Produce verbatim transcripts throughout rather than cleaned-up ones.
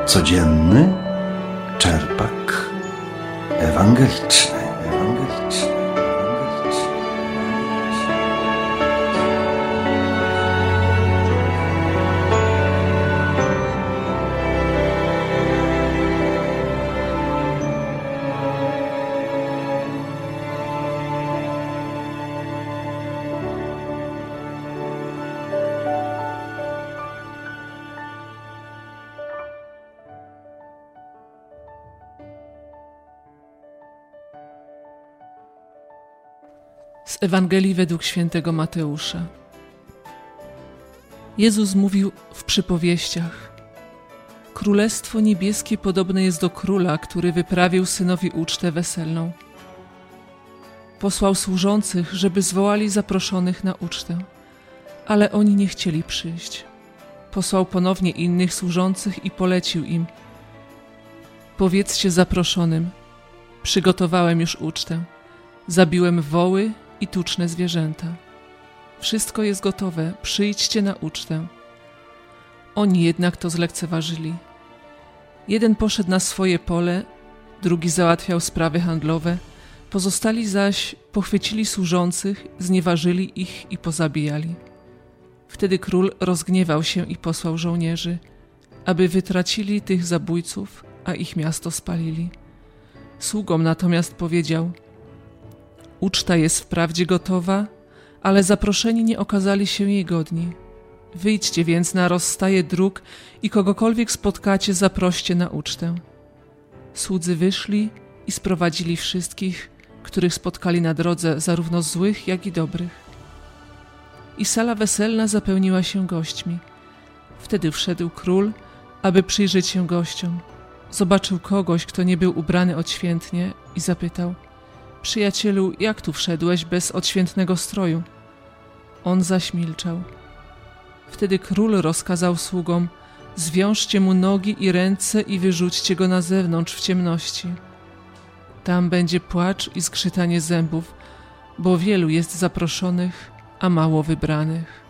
Codzienny czerpak ewangeliczny. ewangeliczny. Z Ewangelii według świętego Mateusza. Jezus mówił w przypowieściach: Królestwo niebieskie podobne jest do króla, który wyprawił synowi ucztę weselną. Posłał służących, żeby zwołali zaproszonych na ucztę, ale oni nie chcieli przyjść. Posłał ponownie innych służących i polecił im: Powiedzcie zaproszonym: przygotowałem już ucztę, zabiłem woły i tuczne zwierzęta. Wszystko jest gotowe, przyjdźcie na ucztę. Oni jednak to zlekceważyli. Jeden poszedł na swoje pole, drugi załatwiał sprawy handlowe, pozostali zaś pochwycili służących, znieważyli ich i pozabijali. Wtedy król rozgniewał się i posłał żołnierzy, aby wytracili tych zabójców, a ich miasto spalili. Sługom natomiast powiedział: Uczta jest wprawdzie gotowa, ale zaproszeni nie okazali się jej godni. Wyjdźcie więc na rozstaje dróg i kogokolwiek spotkacie, zaproście na ucztę. Słudzy wyszli i sprowadzili wszystkich, których spotkali na drodze, zarówno złych, jak i dobrych. I sala weselna zapełniła się gośćmi. Wtedy wszedł król, aby przyjrzeć się gościom. Zobaczył kogoś, kto nie był ubrany odświętnie i zapytał: Przyjacielu, jak tu wszedłeś bez odświętnego stroju? On zaś milczał. Wtedy król rozkazał sługom: Zwiążcie mu nogi i ręce i wyrzućcie go na zewnątrz w ciemności. Tam będzie płacz i skrzytanie zębów, bo wielu jest zaproszonych, a mało wybranych.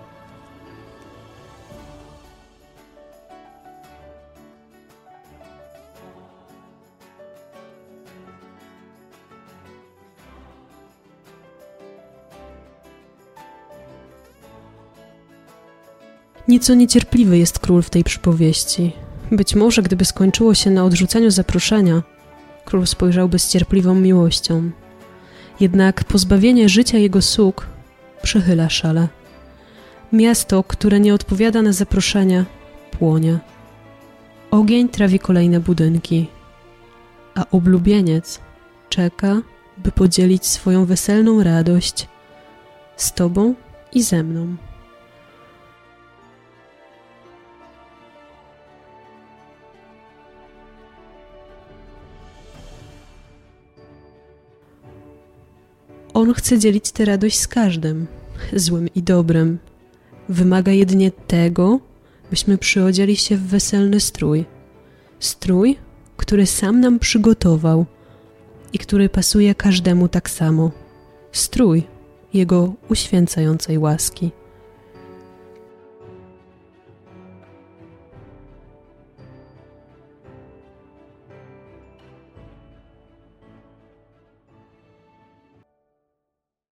Nieco niecierpliwy jest król w tej przypowieści. Być może, gdyby skończyło się na odrzuceniu zaproszenia, król spojrzałby z cierpliwą miłością. Jednak pozbawienie życia jego sług przechyla szale. Miasto, które nie odpowiada na zaproszenia, płonie. Ogień trawi kolejne budynki, a oblubieniec czeka, by podzielić swoją weselną radość z tobą i ze mną. On chce dzielić tę radość z każdym, złym i dobrym. Wymaga jedynie tego, byśmy przyodzieli się w weselny strój. Strój, który sam nam przygotował i który pasuje każdemu tak samo. Strój Jego uświęcającej łaski.